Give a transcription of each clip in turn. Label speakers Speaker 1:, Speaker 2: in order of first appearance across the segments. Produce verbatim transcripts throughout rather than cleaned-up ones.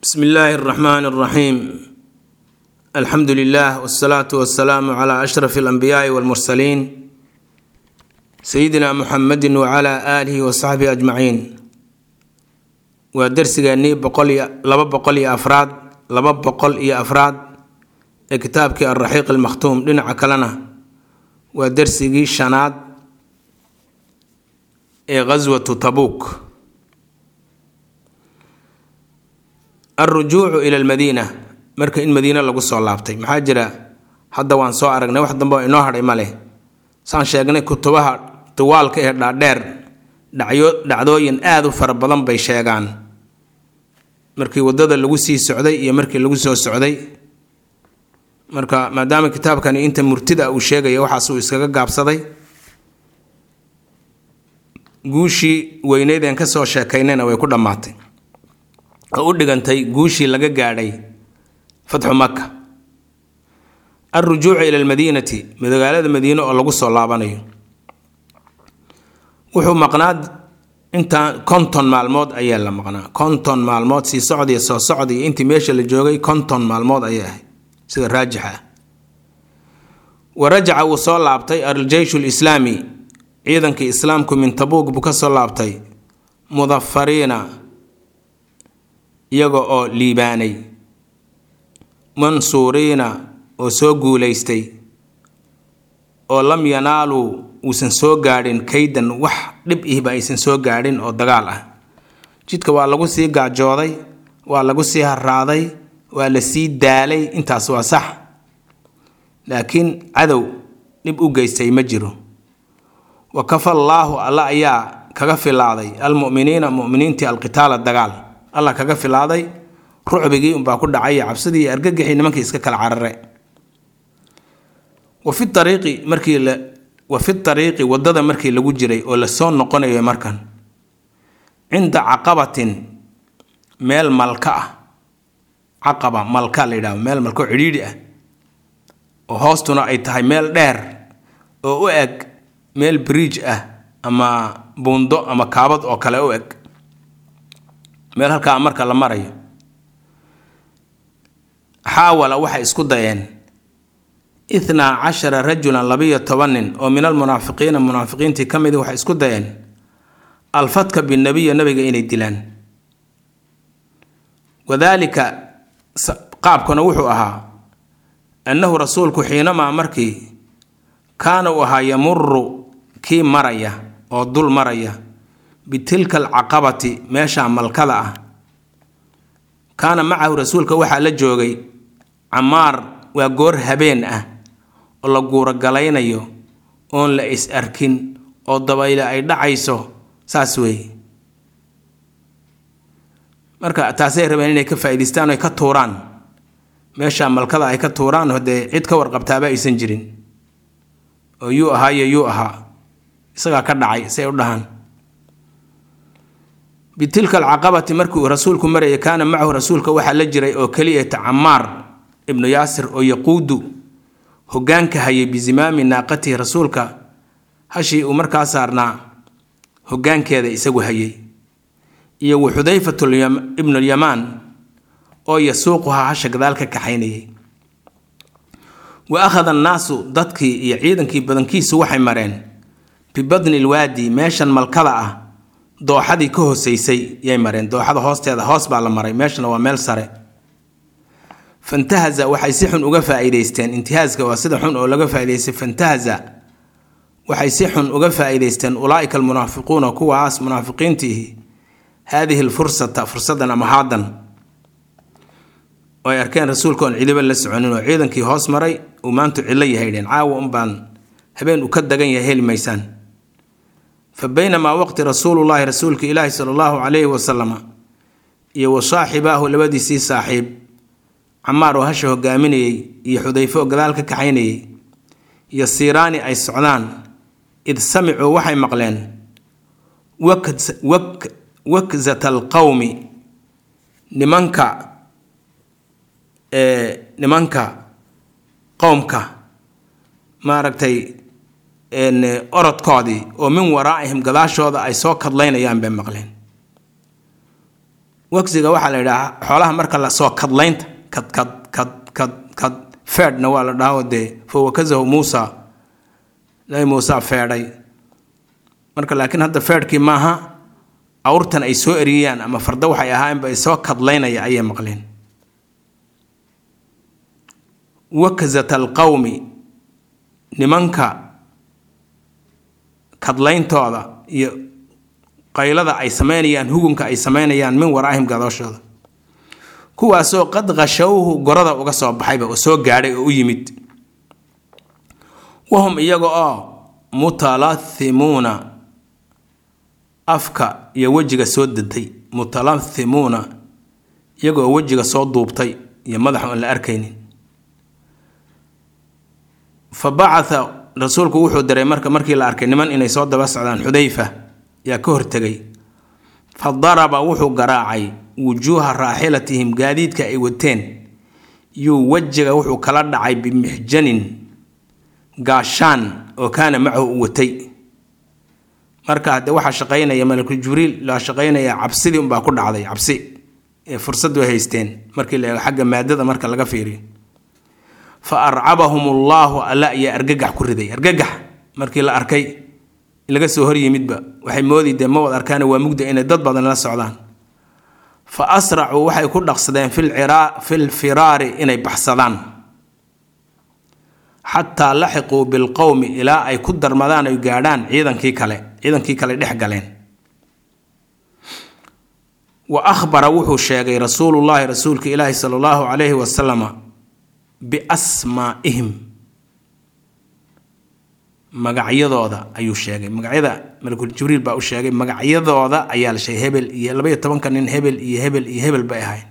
Speaker 1: بسم الله الرحمن الرحيم. الحمد لله والصلاة والسلام على أشرف الأنبياء والمرسلين سيدنا محمد وعلى آله وصحبه أجمعين. ودرسنا بقول لبا بقول يا أفراد لبا بقول يا أفراد كتابك الرحيق المختوم لنا عكلنا. ودرسي شناد غزوة تبوك. الرجوع إلى المدينة مركا إن مدينة لغو سو لابتay maxaa jira hadda waan soo aragnay wax dambe inoo haray male saan sheegnay kutubaha tuwaalka ee dhaadheer dhacyo dhacdooyin aad u fara badan bay sheegaan markii wadada lagu sii socday iyo markii lagu soo socday marka maadaama kitaabkani inta murtida uu sheegay waxaas uu iskaga gaabsaday guushi weyneedeen ka soo sheekaynayna way ku dhamaatay oo u dhigantay guushii laga gaadhay fatxu Makka. الرجوع إلى المدينة مدغالة مدينة oo lagu soo laabanayo wuxuu maqnaad inta konton maalmood ayaa la maqnaa konton maalmood si socodii soo socodii intii meesha la joogay konton maalmood ayaa sida raajixa ورجع وصل laabtay الجيش الإسلامي ciidankii islaamku min Tabuuk buu ka soo laabtay mudaffariina iyaga oo liibaanay mansuuriina oo soo guuleystay oo lam yanaalu uusan soo gaadhin kaydan wax dhib ihba aysan soo gaadhin oo dagaal ah jidka waa lagu sii gaajooday waa lagu sii haraaday waa la sii daalay intaas waa sax laakiin cadow dhib u geystay ma jiro wa kafa Allahu alla ayaa kaga filaaday almu'miniina mu'miniintii alqitaal dagaal الله كجا في العادي رعبجي أم باكل دعية عبسدي أرجع حين ممكن يسكت العرّة وفي الطريق مركي ل... وفي الطريق وضد مركي لوجري ولا صون نقنا يا مركن عند عقبة مال ملكة عقبة ملكة لدا مال ملكة عريضة وهاستنا أيتها مال دار وأوك مال بريج أه أما بوندو أما كابت أو كلا أوك meel halka marka la marayo حاول waxa isku dayeen اثنا عشر رجلا لبية toban oo min almunaafiqiina munaafiqiintii kamid waxa isku dayeen alfatka bin nabiy nabiga inay dilaan wadaalika qaabkana wuxuu ahaa annahu rasuulku xiinama markii kaana waxa yamurru ki maraya oo dul maraya بتلك العقبة ماشى ملكة كان معه رسولك وحى لجوجي عمار وجور هبين أه الله جور جلينا يو أون لإس أركن أو ضبايلا أي دعيسو ساسوي مركا تأثير بيننا كفايدستان وكتوران ماشى ملكة أي كتوران هذا عيد كور قبتابة يسنجرين ويو هاي يو ها سجى كدعي سيردهان بتلك العقبة مركو رسولكم مرة كان معه رسولك وحى لجري أو كلية عمار ابن ياسر أو يقود هجانك هي بزمام ناقته رسولك هشي ومركا صارنا هجانك هذا يسوي هي يو حذيفة اليم ابن اليمان أو يسوقها هشك ذلك كحيني وأخذ الناس ضدك يعيدنك بدنكي سوحي مرين ببدن الوادي ماشا ملكضة dooxadii ka hooseysay yay mareen dooxada hoosteeda hoos baa la maray meeshana waa meel sare fantahaza waxay si xun uga faa'iideysteen intihaaska waa sida xun oo laga faa'iideystay fantahaza waxay si xun uga faa'iideysteen ulaaika almunaafiquuna kuwaas munaafiqiintii هذه الفرصة فرصة ما هادن way arkeen rasuulka oo ciidan la soconin oo ciidankii hoos maray oo maanta cilay haydeen caawa um baan habeen u ka dagan yahay meeysan فبينما وقت رسول الله رسولك إله صلى الله عليه وسلم يو صاحبه لبدي سي صاحب عمار وهشه قامني يحذيفه قذلك كحيني يصيران أي سعدان إذ سمعوا وحي مقلين وكز وك وكزة القوم نمنك اه نمنك قومك ما ركتي إن أرد قاضي ومن ورائهم قلاشوا أي سوق لين أيام بين مقلين waqsiga waxa la yiraahdaa xoolaha marka la soo kadlaynta kad kad kad kad kad feedna waa la dhaawade foo wakazahu Muusa lay Muusa feeday marka laakiin hadda feedkii maaha awrtan ay soo eriyaan ama farda waxay ahaayeen bay soo kadlaynaya ay maqleen wakazatal qawmi nimanka kadlayntooda iyo qaylada ay sameeyaan hugunka ay sameeyaan min waraahim gadashooda kuwaasoo qad qashawhu gorada uga soo baxayba oo soo gaaray oo u yimid wahum iyaga oo mutalathimuna afka iyo wajiga soo dantay mutalathimuna iyaga oo wajiga soo duubtay iyo madax aan la arkaynin fabacatha rasuulku wuxuu diray marka markii la arkay niman inay soo daba socdaan Xudayfa yaa ka hortagay fadaraba wuxuu garaacay wujuha raahilatihim gaadiidka ay wateen yu wajiga wuxuu kala dhacay bimihjanin gaashaan oo kaana macahu watay marka hada waxa shaqeynaya malakul jibriil la shaqeynaya cabsidii un baa ku dhacday cabsi ee fursad way haysteen markii la xagga maadada marka laga fiiriyo fa ar'abahum allah alla ya argagax ku riday argagax markii la arkay laga soo hor yimidba waxay moodideen ma wad arkaan waa mugda inay dad badan la socdaan fa asra'u waxay ku dhaqsadeen fil ira fil firari inay baxsadaan hatta lahiqu bil qawmi ila ay ku darmadaan ay gaadhaan ciidankii kale ciidankii kale dhex galeen wa akhbara wuxuu sheegay rasuulullaahi rasuulka ilaahi sallallahu alayhi wa sallam bi asmaa'ihim magacyadooda ayuu sheegay magacyada malakul jibriil baa u sheegay magacyadooda ayaa la sheegay hebel iyo laba iyo toban nin hebel iyo hebel iyo hebel bay ahayn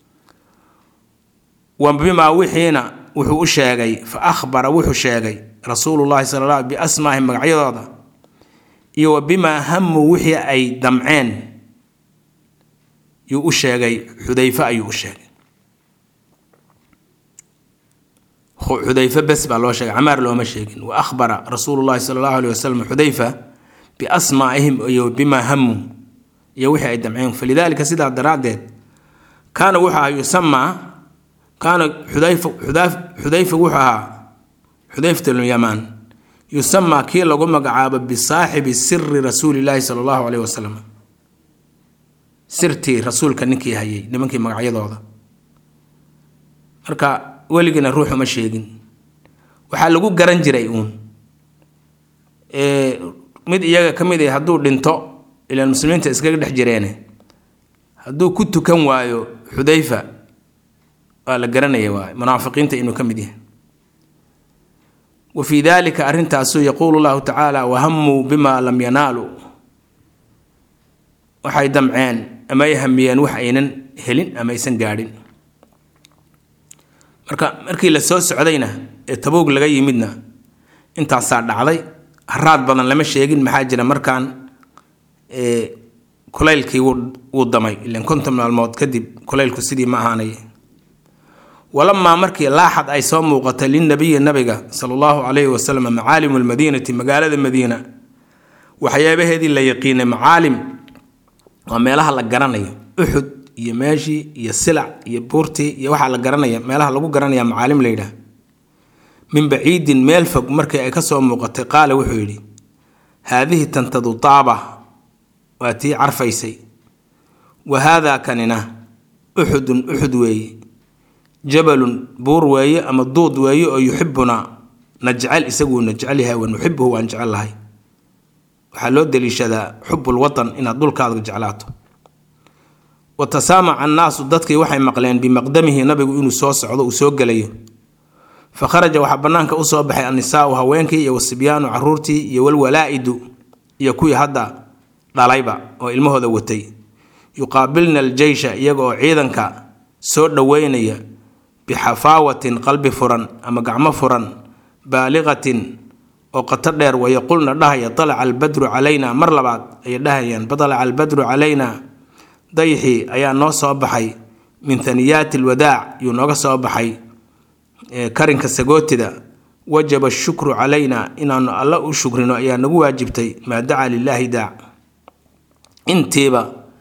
Speaker 1: wa bima wixiina wuxuu u sheegay fa akhbara wuxuu sheegay rasuulullaahi sallallahu bi asmaa'ihim magacyadooda iyo bima hammu wixii ay damceen yuu u sheegay Xudayfa ayuu u sheegay حذيفة بس بالله شيء عمار لو ما شيء وأخبر رسول الله صلى الله عليه وسلم حذيفة بأسمائهم بما هموا يوحى الدمعين فلذلك سيد عبد الرادد كان وحى يسمى كان حذيفة حذيفة حذيفة وحى حذيفة اليمان يسمى كي لقوم قعاب بصاحب سر رسول الله صلى الله عليه وسلم سرتي رسول كنكي هي لمنكي مقعيد هذا مركا weligina ruuxu ma sheegin waxa lagu garan jiray uun ee mid iyaga kamid ah haduu dhinto ilaa muslimiinta iskaga dhex jireen haduu ku tukan waayo Xudayfa wala garanaya waa munaafiqiinta inuu kamid yahay وفي ذلك arintaasu yaqulu Allah ta'ala wa hammu bima lam yanalu waxay damceen ama yahamiyeen wax aynan helin ama aysan gaadhin marka markii la soo socdayna ee Tabuuk laga yimidna intaas dhacday haraad badan lama sheegin maxaa jira markaan ee kulaylkii uu damay ilaan konton maalmood kadib kulaylku sidii ma ahaanay ولما markii laaxad ay soo muuqatay lin nabiga nabiga sallallahu alayhi wa sallam macaalim al madiinati magaalada madiina waxyaabaheedii la yaqiinay macaalim waa meelaha la garanayo Uhud iyo meeshi iyo silac iyo buurti iyo waxa la garanaya meelaha lagu garanaya macaalim leeyda min baciidin meel fog markii ay ka soo muuqatay qaal wuxuu yiri hadhihi tantadu taaba waati arfaysay wa hada kanina uhud uhud weey جبل بور وي أما الضود وي يحبنا نجعل إسقو نجعلها ونحبه ونجعلها وحلود دليشدا حب الوطن إن الدول كاذب جعلاته وتسامع الناس ضدك وحي مقلين بمقدمه نبي إنه سوس عضو وسوق ليه فخرج وحبناك أصاب بحي النساء وهوينك والصبيان وعرورتي والولائد يكوي هذا ضلايبا وإلمه ذوتي يقابلنا الجيش يقو عيدنك سود وينيه بحفاوة قلب فرن أما قعم فرن بالغة وقتر دير ويقولنا دهيا طلع البدر علينا مر لبعض أي دهيا بطلع البدر علينا ضيحي أي نوص بحي من ثنيات الوداع ينوص بحي كارن كسجوت ده وجب الشكر علينا إن الله شكرنا يا نبو واجبتي ما دعا لله داع انتبه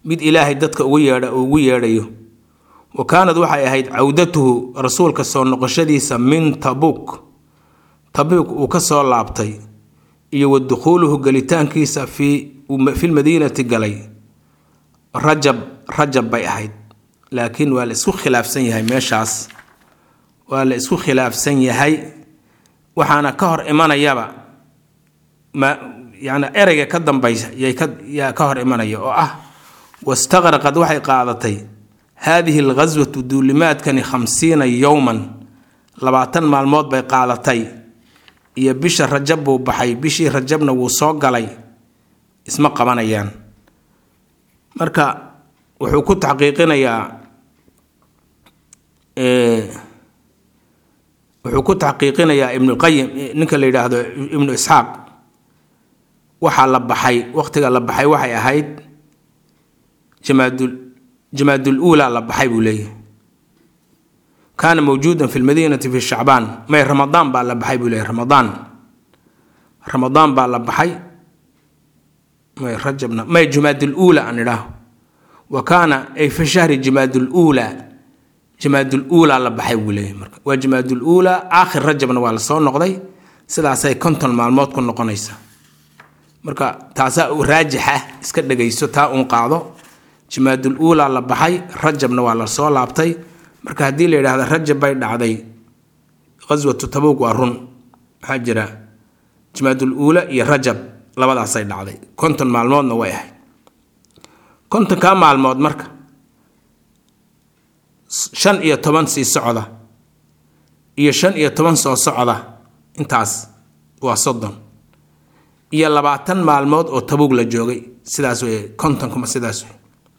Speaker 1: mid ilaahay dadka ugu yeedha ugu yeedhayo wa kaanad waxay ahayd cawdatuhu rasuulka soo noqoshadiisa min tabuk tabuk uu ka soo laabtay iyo wadukhuuluhu galitaankiisa fi fi lmadiinati galay rajab rajab bay ahayd laakiin waa la isku khilaafsan yahay meeshaas waa la isku khilaafsan yahay waxaana ka hor imanayaba ma yani ereyga ka dambaysa yay ka yaa ka hor imanaya oo ah wastaqraqad waxay qaadatay هذه الغزوة دولمات كان خمسين يوما لبعتن مالموت بي قادتي يا بش رجب وبحي بشي رجبنا وصوق علي اسمه قبانيان مركا وحكو تحقيقنا يا إيه وحكو تحقيقنا يا ابن القيم نك اللي هذا ابن إسحاق وحال لبحي وقت قال لبحي وحي أهيد جماد جماد الأولى لبحي بوليه كان موجودا في المدينة في الشعبان ما رمضان بقى لبحي بوليه رمضان رمضان بقى لبحي ما رجبنا ما جماد الأولى أن له وكان أي في شهر جماد الأولى جماد الأولى لبحي بوليه وجماد الأولى آخر رجبنا وعلى صون نقضي سلا سي كنتن مع الموت كن نقنيسا مركا تاسا راجحة اسكت دقيسو تا أنقاضو جماد الأولى لبحي رجبنا وعلى صون لابتي مركا هدي لي هذا رجب بين عدي غزوة تبوك وارون حجرة جماد الأولى يا رجب لبدا صيد عدي كنتن مع الموت نوايح كنت كان مع الموت مركا شن إيا طبان سي سعودة إيا شن إيا طبان سو سعودة انتاس وصدن إيا لبعتن مع الموت أو تبوك لجوغي سداسوي كنتن كما سداسوي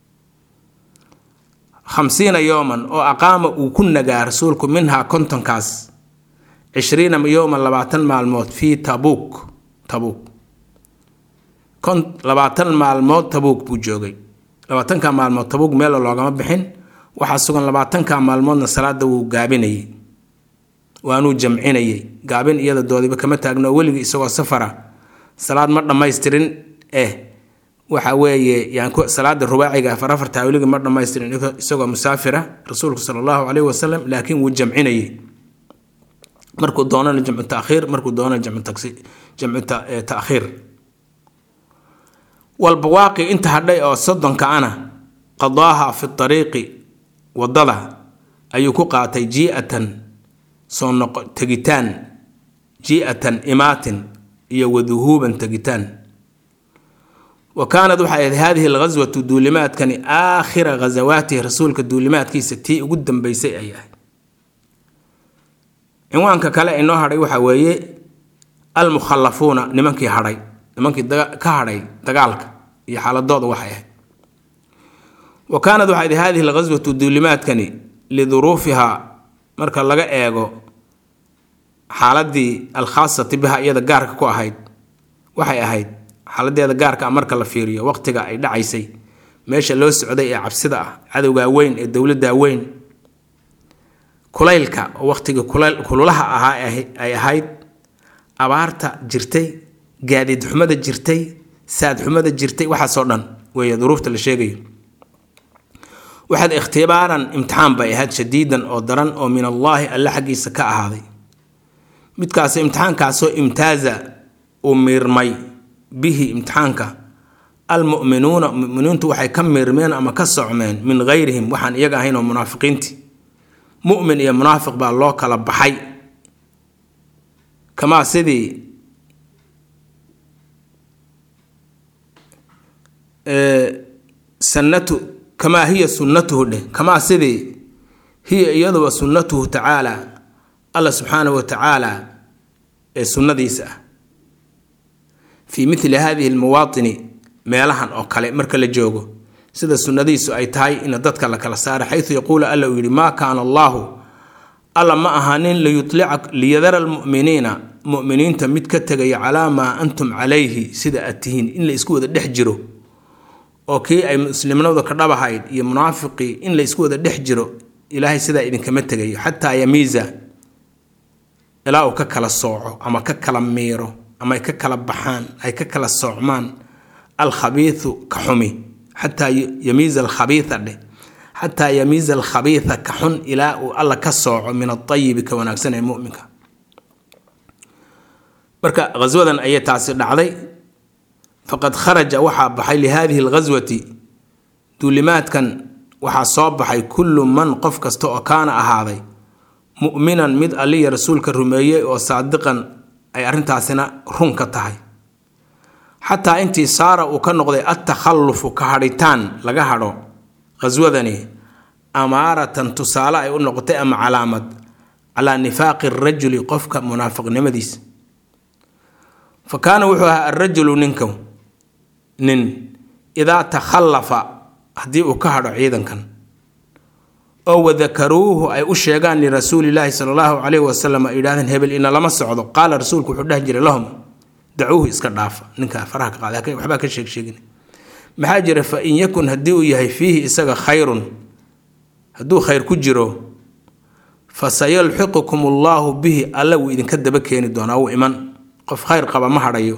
Speaker 1: خمسين يوما أو أقام وكنا رسولكم منها كنتن كاس عشرين يوما لبعتن مع الموت في تبوك تبوك كنت لبعتن مع الموت تبوك بوجوغي لبعتن كان مع الموت تبوك ميلو لوغا مبحين waxaa sugan labaatanka maalmoodna salaada wuu gaabinayay waanu jamcinayay gaabin iyada doodiba kama taagno waliga isagoo safara salaad ma dhameystirin eh waxa weeye yaan ku salaada rubaaciga afar afar taawiliga ma dhameystirin isagoo musaafira rasuulku sallallahu alayhi wasallam laakiin wuu jamcinayay markuu doonana jamcu taakhiir markuu doonana jamcu taksi jamcu taakhiir wal bawaaqi inta hadhay oo soddonka ana qadaaha fi tariiqi wadada ayuu ku qaatay ji'atan soo noqo tagitaan ji'atan imaatin iyo waduhuban tagitaan وكانت waxay هذه الغزوة دولمات كان آخر غزواته رسولك دولمات كيس تي ugu dambeysay ay ahayd inwaanka kale inoo haray waxa weeye al mukhallafuna nimankii haray nimankii ka haray dagaalka iyo xaaladooda waxay ahayd وكانت waxay هذه الغزوة دولمات كان لظروفها marka laga eego xaaladii الخاصة بها iyada gaarka ku ahayd waxay ahayd xaaladeeda gaarka marka la fiiriyo waqtiga ay dhacaysay meesha loo socday ee cabsida ah cadawga weyn ee dawladda weyn kulaylka waqtiga kululaha ahaa ay ahayd abaarta jirtay gaadiid xumada jirtay saad xumada jirtay waxa soo dhan way duruufta la sheegay waxaad ikhtibaaran imtixaan bay ahayd shadiidan oo daran oo min Allah alla xaqiisa ka ahaaday midkaas imtixaankaas oo imtaaza oo mirmay bihi imtixaanka almu'minuuna mu'minuuntu waxay ka mirmeen ama ka socmeen min ghayrihim waxaan iyaga ahayn oo munaafiqiinti mu'min iyo munaafiq baa loo kala baxay kama sidii ee sanatu كما هي سنته له كما سيدي هي يدو سنته تعالى الله سبحانه وتعالى سنة ديسة في مثل هذه المواطن ميلهن أو كلا مركل الجوجو سيد السنة ديسة أي تاي إن ضدك لك السار حيث يقول الله يقول ما كان الله الله ما أهانين ليطلعك ليذر المؤمنين مؤمنين تمتكتجي على ما أنتم عليه سيد التهين إلا يسكوا الدحجرو اوكي اي مسلمانودا ka dhabahayd iyo munaafiqi in la isku wada dhex jiro ilaahay sida idin kama tagayo hatta yamiza ilaa uu ka kala sooco ama ka kala meero ama ka kala baxaan ay ka kala soocmaan al khabiithu ka xumi حتى يميز الخبيث ده حتى يميز الخبيث كحن إلى الله كسوع من الطيب كوناكسن المؤمن بركة غزوة أي تعسر علي فقد خرج وحى بحي لهذه الغزوة دولمات كان وحى صاب بحي كل من قف كستو كان أهاضي مؤمنا مد علي رسولك الرمية وصادقا أي أرنتا سنة رنك تهي حتى أنت صار وكان نقضي التخلف كهريتان لقهرو غزوذني أمارة تصالة يقول نقطة أم علامة على نفاق الرجل قفك منافق نمديس فكان وحوها الرجل ننكو نن إذا تخلف هدي وكهر عيدا كان أو ذكروه أي أشيغان لرسول الله صلى الله عليه وسلم إلهن هبل إن لما صعدوا قال رسولك وحده جري لهم دعوه اسكدافا ننكا فرحك قال لكن وحباك الشيك شيكني محاجر فإن يكن هديو يهي فيه إساق خير هدو خير كجرو فسيلحقكم الله به ألو إذن كدبك يندون أو إيمان قف خير قبا محريو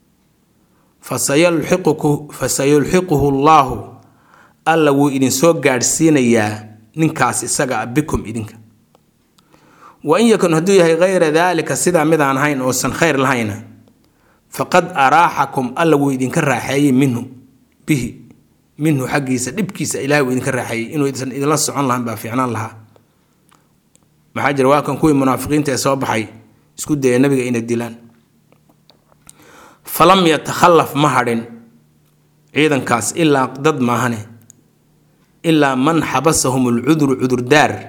Speaker 1: فسيلحقه فسيلحقه الله ألو إذن سوق قارسين يا ننكاس إساق بكم إذنك وإن يكن هدو يهي غير ذلك سيدا مدان هين وسن خير الهين فقد أراحكم ألو إذن كراحي منه به منه حقيسة دبكيسة إلهي وإذن كراحي إنه إذن إذن لسه عن لهم بافعنا لها محاجر واكن كوي منافقين تأسوا بحي اسكود دي النبي إن الدلان فلم يتخلف مهر عيدا كاس إلا ضد ماهنه إلا من حبسهم العذر عذر دار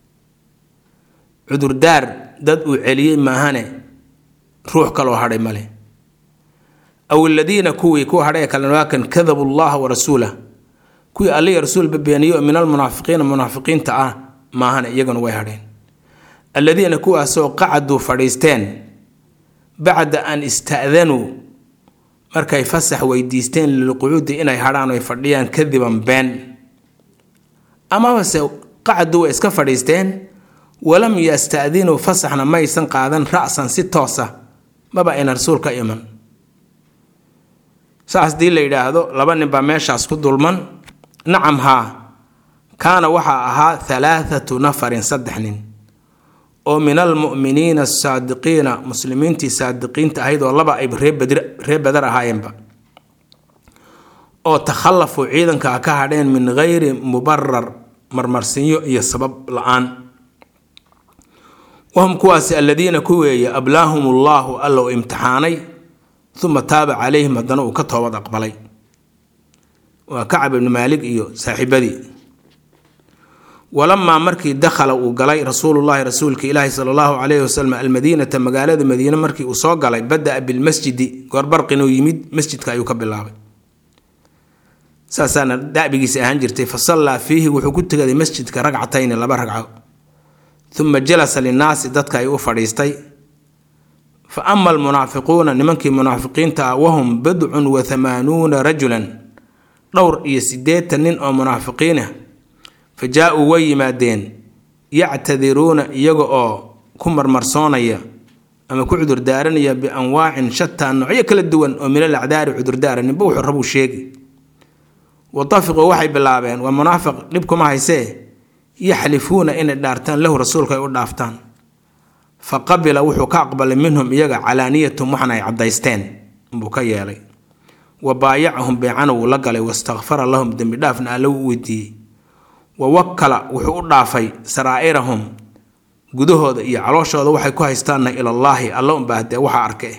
Speaker 1: عذر دار ضد علي ماهنه روح كلو هاري ماله أو الذين كوي كو هريك لكن كذبوا الله ورسوله كوي علي رسول ببيانيو من المنافقين المنافقين تعا ما هن يجن ويهرين الذين كو سو قعدوا فريستين بعد أن استأذنوا مركا يفسح ويديستين للقعود إن يهران ويفرديان كذبا بين أما بس قعدوا ويسك فريستين ولم يستأذنوا فسحنا ما يسنقاذن رأسا ستوسا ما بقى إن رسولك إيمان saas dii la yiraahdo laba nin ba meeshaas ku dulman nacam ha kaana waxa ahaa thalathatu nafarin saddex nin oo min almu'miniina as-saadiqiina muslimiintii saadiqiinta ahayd oo laba ay reeb badar ahaayeenba oo takhallafu ciidanka ka hadheen min ghayri mubarrar marmarsiyo iyo sabab la'aan wahum kuwaasi alladina kuweeya ablaahumullahu allahu imtixaanay ثم تاب عليهم مدنا وكتوبة أقبلي وكعب بن مالك إيو صاحبدي ولما مركي دخل وقلي رسول الله رسولك إلهي صلى الله عليه وسلم المدينة مقالة المدينة مركي وصاق علي بدأ بالمسجد قربرق إنه يميد مسجد كأيو كبل الله ساسانا دعبي سيهانجرتي فصلى فيه وحكوت كذا مسجد كرقعتين لبا رقعه ثم جلس للناس دتك أيو فريستي فأما المنافقون نمنك منافقين تا وهم بضع وثمانون رجلا دور يسديت نين أو منافقين فجاءوا ويمادين يعتذرون يقعوا كمر مرصانيا أما كعذر دارنيا بأنواع شتى النوعية كل الدول ومن الأعذار عذر دارني بوح الربو الشيقي وطفقوا وحي باللابين ومنافق لبكم هايسيه يحلفون إن الدارتان له رسولك يقول دافتان فقبل وحو كأقبل منهم يقع علانيتهم وحنا يعديستين بكي لي وبايعهم بيعنوا لقلي واستغفر لهم دم دافنا لودي ووكل وحو دافي سرائرهم قدوه يا علوشة وحي كوهيستانا إلى الله اللهم بعد وحا أركيه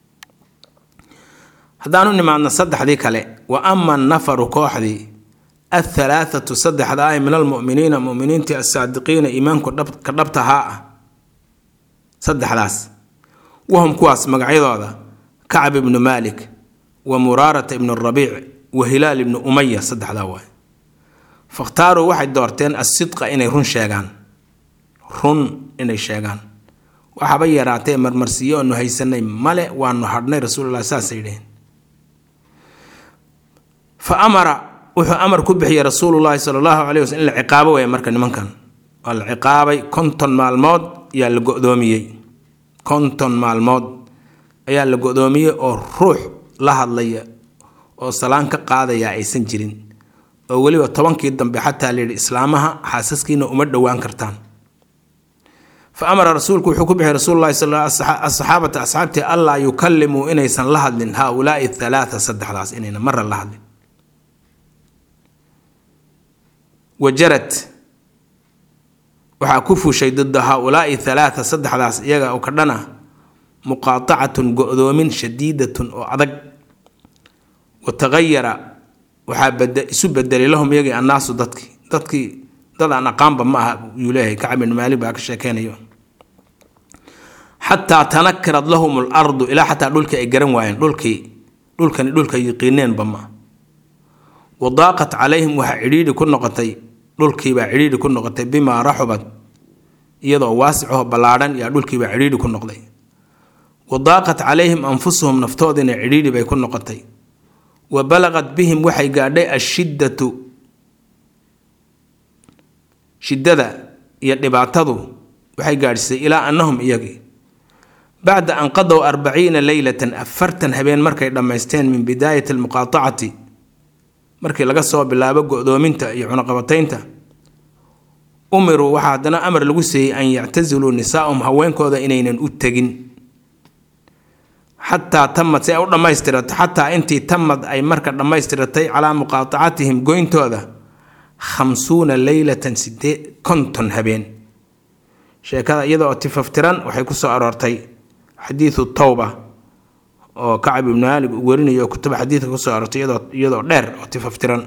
Speaker 1: هذا نمع أن نصدح ذيك لي وأما النفر كوحدي الثلاثة صدح ذاي من المؤمنين مؤمنين الصادقين إيمان كربتها صدح لاس وهم كواس مقعيض هذا كعب بن مالك ومرارة بن الربيع وهلال بن أمية صدح ذاوي فاختاروا واحد دورتين الصدق إن يرون شيغان رون إن الشيغان وحبي راتي مرمرسيو أنه هيسني ملئ وأنه حرني رسول الله ساسيدين فأمر وحو أمر كبحي رسول الله صلى الله عليه وسلم العقابة ويمركن من كان العقابة كنتم مع الموت يا القدومية كنتم مع الموت يا القدومية أو روح لها اللي أو سلام كقاعدة يا إيسن جرين oo waliba tobankii dambe xataa leeyahay islaamaha xaasaskiina uma dhawaan kartaan fa amara rasuulku wuxuu ku bixiyay rasuulullaahi sallallahu alayhi wasallam asxaabata asxaabtii alla yukallimu inaysan la hadlin haulaa'i thalaatha saddexdaas inayna marra la hadlin wajarat waxaa ku fuushay didda haulaa'i thalaatha saddexdaas iyaga oo ka dhana muqaatacatun go'doomin shadiidatun oo adag watagayara waxaa bada isu bedelay lahum iyagii annaasu dadkii dadkii dad aan aqaanba ma aha yuu leeyahay Kacab ibn Maalik baa ka sheekeynayo xataa tanakkarad lahum al-ardu ilaa xataa dhulkii ay garan waayeen dhulkii dhulkani dhulka yiqiineenba ma wadaaqat calayhim waxa cidhiidhi ku noqotay dhulkii baa cidhiidhi ku noqotay bimaa raxubad iyadoo waasico ballaaran yaa dhulkii baa cidhiidhi ku noqday wadaaqat calayhim anfusuhum naftoodina cidhiidhi bay ku noqotay وبلغت بهم وحي قادي الشدة شدة يدبعتضو وحي قادي إلى أنهم إيجي بعد أن قضوا أربعين ليلة أفرتن هبين مركي لما يستين من بداية المقاطعة مركي لقصوا بالله بقوا دومينتا يعون قبطينتا أمروا وحدنا أمر لقسي أن يعتزلوا نساءهم هوين كوذا إنين أتقن حتى تمت سي أولا ما يسترت حتى أنتي تمت أي مركز لما يسترتي على مقاطعتهم قوين توذا خمسون ليلة سدي كنتن هبين شيء كذا يضع تففتران وحيكسو أرارتي حديث التوبة وكعب بن مالك وقريني يكتب حديث كسو أرارتي يضع يضع دير وتففتران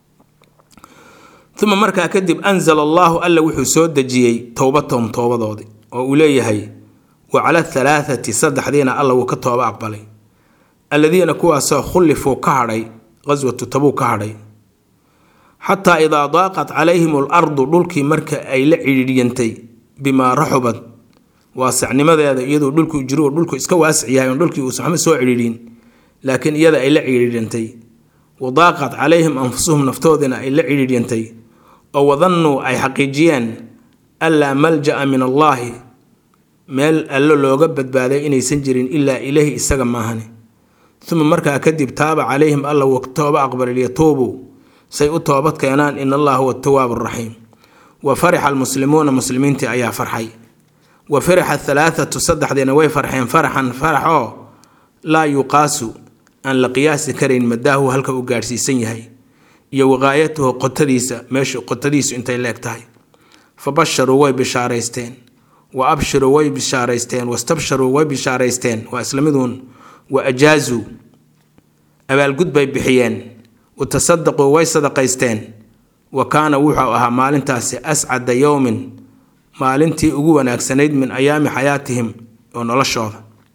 Speaker 1: ثم مركز كذب أنزل الله ألا وحي سود جيي توبتهم توبة ضودي وأولي هي وعلى الثلاثة صدح دينا الله وكتوب أقبلي الذين كواسا خلفوا كهري غزوة تبوك كهري حتى إذا ضاقت عليهم الأرض دولكي مركا أي لعيرينتي بما رحبت واسع لماذا يدو دولكو جرور دولكو اسكا واسع يهيون دولكي وسحمد سوى عيرين لكن يدا أي لعيرينتي وضاقت عليهم أنفسهم نفتوذنا أي لعيرينتي أو ظنوا أي حقيقيا ألا ملجأ من الله meel allo looga badbaaday inaysan jirin ilaa ilaahi isaga maahane thumma markaa kadib taaba calayhim alla wa tooba aqbal yatuubu say u toobad keenaan in allah huwa at-tawwab ar-rahim wa fariha al-muslimuna muslimiinti ayaa farxay wa fariha thalathatu saddexdeena way farxeen faraxan faraxo la yuqaasu an la qiyaasi karin madahu halka uu gaarsiisan yahay iyo waqaayatuhu qotadiisa meesha qotadiisu intay leegtahay fabasharu way bishaaraysteen وأبشروا ويبشاريستين واستبشروا ويبشاريستين وأسلمدون وأجازوا أبا القدب بحيان وتصدقوا ويصدقيستين وكان وحوها مالنتاسي أسعد يوم مالنتي أقوى ناكسنيد من أيام حياتهم ونلشوض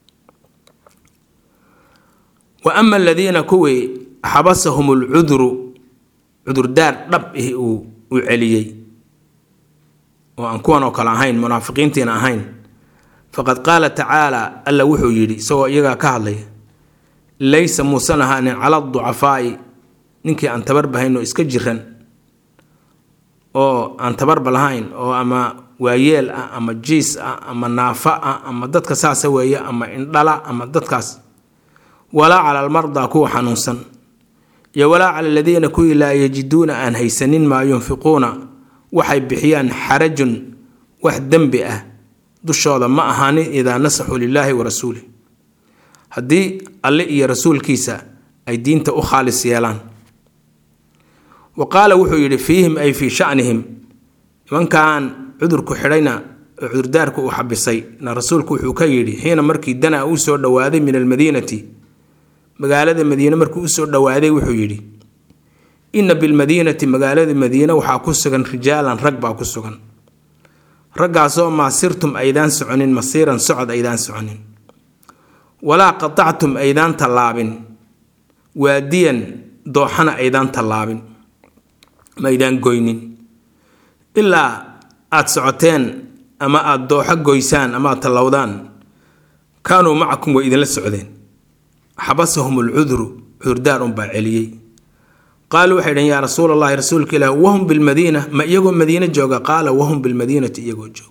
Speaker 1: وأما الذين كوي حبسهم العذر عذر دار ربه وعليي وأن كونوا كلاهين منافقين تناهين فقد قال تعالى ألا وحو يري سوى يغا كهلي ليس موسنها على الضعفاء نكي أن تبربه إنه إسكجرن أو أن تبرب لهين أو أما ويل أما جيس أما نافع أما دتك ساسة ويا أما إندلا أما دتكاس ولا على المرضى كو حنوسا يا ولا على الذين كوي لا يجدون أن هيسنين ما ينفقون waxay bixiyaan xarajun wax dambi ah dushooda ma ahaan ida nasaxu lillahi wa rasuuli hadii alle iyo rasuulkiisa ay diinta u khaalis yeelaan waqala wuxuu yiri fiihim ay fi sha'nihim man kaan cudurku xidhayna cudurdaarku u xabisay na rasuulku wuxuu ka yiri xiina markii dana uu soo dhawaaday min almadiinati magaalada madiina markuu u soo dhawaaday wuxuu yiri إن بالمدينة مقالة المدينة وحاكوسغن رجالا رقبا كوسغن رقع سوء ما سرتم أيضان سعنين مصيرا سعد أيضان سعنين ولا قطعتم أيضان طلابين واديا دوحنا أيضان طلابين ميدان قوينين إلا أتسعتين أما أدوحا قويسان أما طلودان كانوا معكم وإذن للسعودين حبسهم العذر عذردار بعليي قالوا حين يا رسول الله رسولك الله وهم بالمدينة ما يجوا مدينة جوجا قال وهم بالمدينة يجوا جوج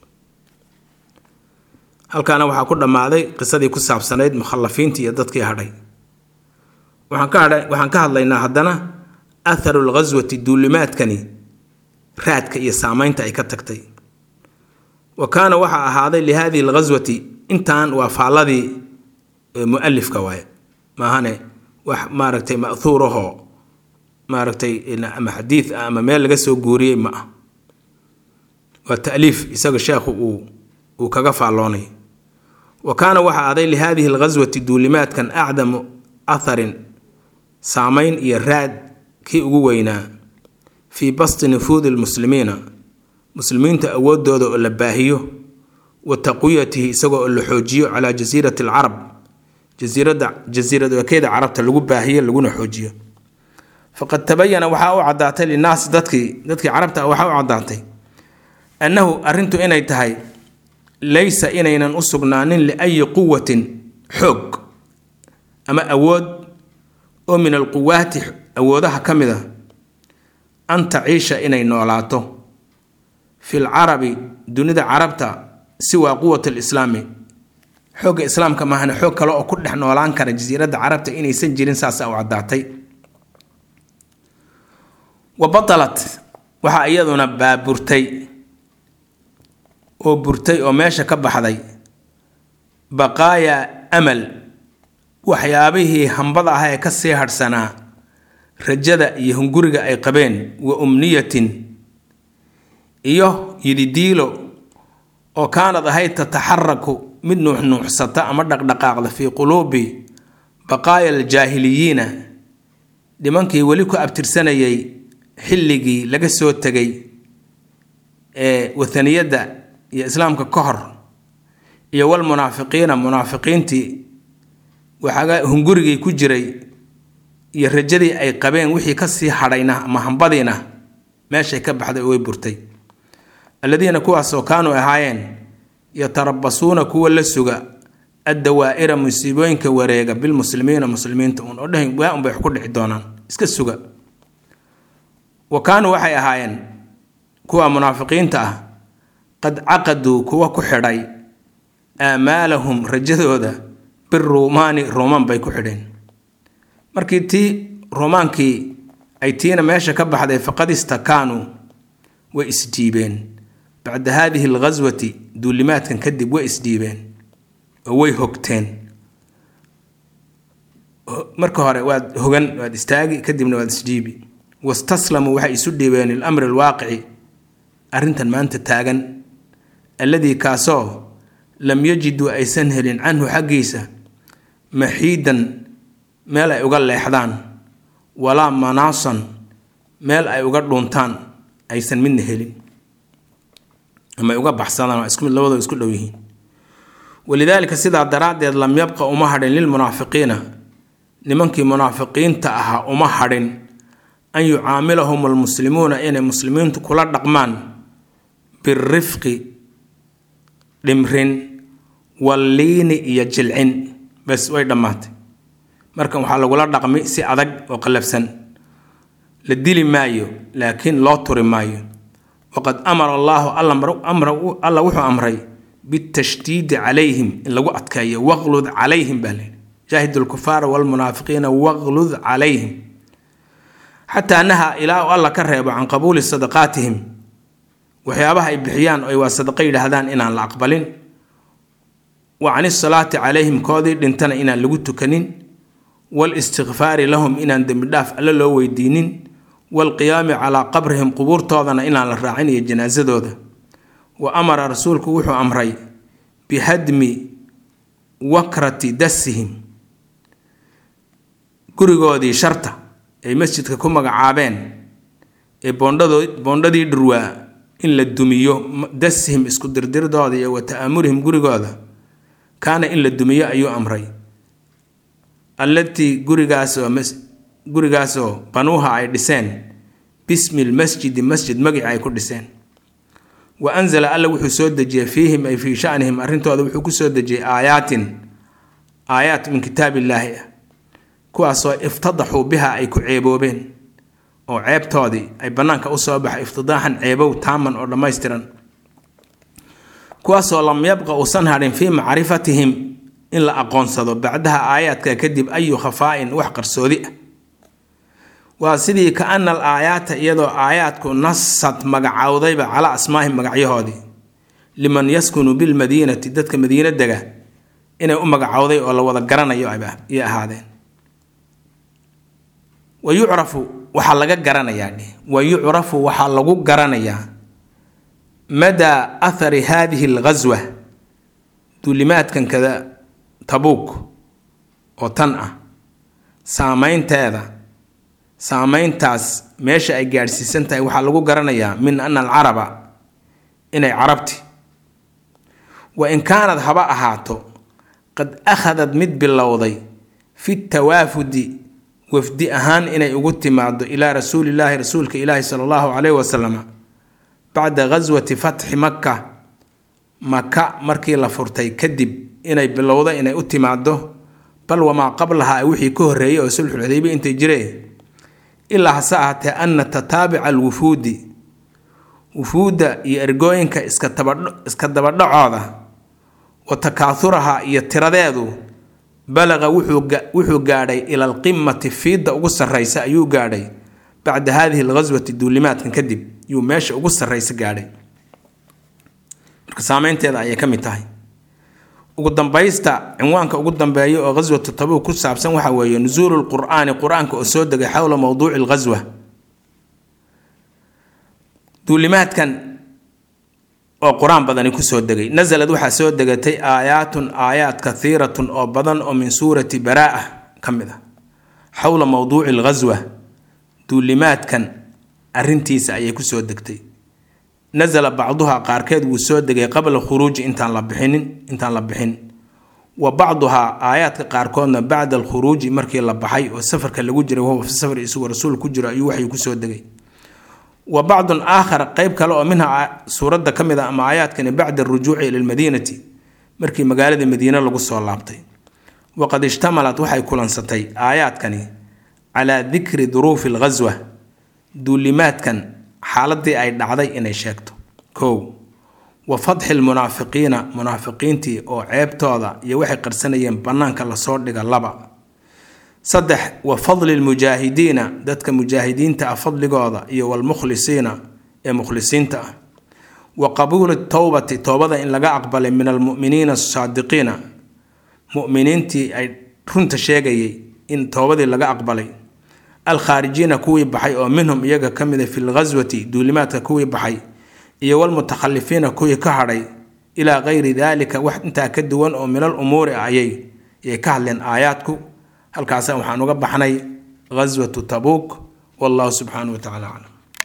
Speaker 1: هل كان وحا كل ما هذا قصة كسب سنيد مخلفين تيدت كي هذي وحن كهذا وحن كهذا لنا هدنا atharu alghaswati duulimaadkani raadka iyo saamaynta ay ka tagtay. wa kaana waxaa ahaaday lihadihi alghaswati intaan waa faalladii mu'alifka waaye maahane wax maaragtay ma'thuurahoo maaragtay ama xadiid ah ama meel laga soo guuriyey ma ah, waa ta'liif isaga sheekhu uu uu kaga faalloonay. wa kaana waxaa ahaaday lihadihi alghaswati duulimaadkan acdamu atharin saamayn iyo raad kii ugu weynaa fii basti nufuudi lmuslimiina muslimiinta awoodooda oo la baahiyo wa taqwiyatihi isagoo oo la xoojiyo calaa jasiirati alcarab jasiirada jasiiradkeeda carabta lagu baahiyo laguna xoojiyo. faqad tabayana waxaa u caddaatay linaasi dadkii dadkii carabta waxaa u caddaatay annahu arrintu inay tahay laysa inaynan u sugnaanin liayi quwatin xoog ama awood oo min alquwaati awoodaha ka mid a an taciisha inay noolaato fi lcarabi dunida carabta siwaa quwat alislaami xoogga islaamka maahane xoog kale oo ku dhex noolaan kara jasiiradda carabta inaysan jirin saasa u caddaatay. wa batalat waxaa iyaduna baaburtay oo burtay oo meesha ka baxday baqaaya amal waxyaabihii hambada ah ee ka sii hadhsanaa rajada iyo hunguriga ay qabeen, wa umniyatin iyo yididiilo oo kaanad ahayd tataxaraku mid nuuxnuuxsata ama dhaqdhaqaaqda fii quluubi baqaaya aljaahiliyiina nimankii weli ku abtirsanayay xilligii laga soo tegay ee wathaniyadda iyo islaamka ka hor, iyo walmunaafiqiina munaafiqiintii waxaaga hungurigii ku jiray iyo rajadii ay qabeen wixii ka sii hadhayna ama hambadiina meeshay ka baxday oo way burtay. aladiina kuwaasoo kaanuu ahaayeen yatarabasuuna kuwa la suga addawaa'ira musiibooyinka wareega bilmuslimiina muslimiinta uun oo dhahin waa unbay wax ku dhici doonaan iska suga. wa kaanuu waxay ahaayeen kuwa munaafiqiinta ah qad caqaduu kuwa ku xidhay aamaalahum rajadooda biruumaani ruumaan bay ku xidheen. markii tii ruumaankii ay tiina meesha ka baxday faqad istakaanuu way isdhiibeen bacda haadihi alghaswati duulimaadkan kadib way isdhiibeen oo way hogteen. marka hore waad hogan waad istaagi kadibna waad isdhiibi. wastaslamuu waxay isu dhiibeen lilamri alwaaqici arrintan maanta taagan alladii kaasoo lam yajiduu aysan helin canhu xaggiisa maxiidan meel ay uga leexdaan walaa manaasan meel ay uga dhuuntaan aysan midna helin ama ay uga baxsadaan waa isku mid labadoo isku dhow yihiin. walidaalika sidaa daraaddeed lam yabqa uma hadhin lilmunaafiqiina nimankii munaafiqiinta ahaa uma hadhin an yucaamilahum almuslimuuna inay muslimiintu kula dhaqmaan birifqi dhimrin walliini iyo jilcin bas way dhammaatay. markan waxaa lagula dhaqmi si adag oo qallafsan, la dili maayo laakiin loo turi maayo. waqad amara allaahu alla wuxuu amray bitashdiidi calayhim in lagu adkeeyo waqlud calayhim baa layidhi jaahidu lkufaara walmunaafiqiina waqlud calayhim xataa naha ilaa alla ka reebo can qabuuli sadaqaatihim waxyaabaha ay bixiyaan oo ay waa sadaqa yidhaahdaan inaan la aqbalin, wa can isalaati calayhim koodii dhintana inaan lagu tukanin, walistikfaari lahum inaan dembi dhaaf alla loo weydiinin, walqiyaami calaa qabrihim qubuurtoodana inaan la raacin iyo janaasadooda. wa amara rasuulku wuxuu amray bihadmi wakrati dasihim gurigoodii sharta ay masjidka ku magacaabeen ee boondhadii dhurwaa in la dumiyo dasihim isku dirdirdooda iyo wa ta'amurihim gurigooda kaana in la dumiyo ayuu amray. allatii gurigaasoo gurigaasoo banuuha ay dhiseen bismi lmasjidi masjid magici ay ku dhiseen. wa anzala alla wuxuu soo dejiyey fiihim ay fii shanihim arrintooda wuxuu ku soo dejiyey aayaatin aayaat min kitaab illaahi ah kuwaasoo iftadaxuu biha ay ku ceeboobeen oo ceebtoodii ay bannaanka u soo baxay iftidaaxan ceebow taaman oo dhammaystiran, kuwaasoo lam yabqa uusan hadhin fii macrifatihim in la aqoonsado bacdaha aayaadka kadib ayu khafaa'in wax qarsoodi ah. واسدي كأن الآيات يدو آياتك نصت مقعوضيبا على أسمائهم مقعيهودي لمن يسكن بالمدينة تدتك مدينة دقا إنه أم مقعوضي ولا وضا قرانا يا هذين ويعرف وحلقا قرانا يعني ويعرف وحلقا قرانا يعني مدى أثر هذه الغزوة دولمات كان كذا تبوك وطنعة سامين تاذا سامين تاس ماشي أي جارسي سنتا وحلقو قرنيا من أن العرب إني عربتي وإن كانت هباء هاتو قد أخذت مد باللوضي في التوافد وفدي أهان إني أقدت معد إلى رسول الله رسولك إله صلى الله عليه وسلم بعد غزوة فتح مكة مكة مركي لفرتي كدب إني باللوضي إني أقدت معده بل وما قبلها وحي كهرية وسلح الحديبية انت جريه إلا حساعة أن تتابع الوفود وفود يرجوينك اسكتبر دعاء وتكاثرها يتردادو بلغ وحو قاري إلى القمة في أقص الرئيس أيو قاري بعد هذه الغزوة الدولمات كنكدب يوم ماشي أقص الرئيس قاري سامين تيدا أي كم تاهي وقدام بايستا عنوانك وقدام بايو غزوة التبوك كل سابسان وحوية نزول القرآن قرآن كأسود حول موضوع الغزوة دولمات كان وقرآن بدن كسود دقي نزل دوحة سود دقتي آيات آيات كثيرة أو بدن أو من سورة براءة كم ذا حول موضوع الغزوة دولمات كان أرنتيس أي كسود دقتي نزل بعضها قاركاد وسود دقي قبل الخروج انتان لبحين انتان لبحين وبعضها آيات قاركون بعد الخروج مركي لبحي والسفر كان لو جرى وهو في السفر يسوى رسول كجرى أي وحي كسود دقي وبعض آخر قيب كلو منها سورة كمذا أما آيات كان بعد الرجوع إلى المدينة مركي مقالة المدينة لقصة اللابطي وقد اشتملت وحي كلنستي آيات كان على ذكر ظروف الغزوة دولمات كان حالتي أي دعدي إني شاكتو كو وفضح المنافقين منافقينتي أو عيبتوضا يوحي قرسانيين بنانك الله صور لغا اللبا صدح وفضل المجاهدين داتك مجاهدين تأفضل قوضا يو المخلصين يا مخلصين تا وقبول التوبة توبة إن لغا أقبل من المؤمنين الصادقين مؤمنين تي أي رنت شاقي إن توبة لغا أقبل الخارجين كوي بحي أو منهم يجا كمذا في الغزوة دولمات كوي بحي إيا والمتخلفين كوي كهري إلى غير ذلك واحد انت كدوان أو من الأمور أعيي يكهلن آياتكو هل كاسا وحانو قبحني غزوة تبوك والله سبحانه وتعالى أعلم.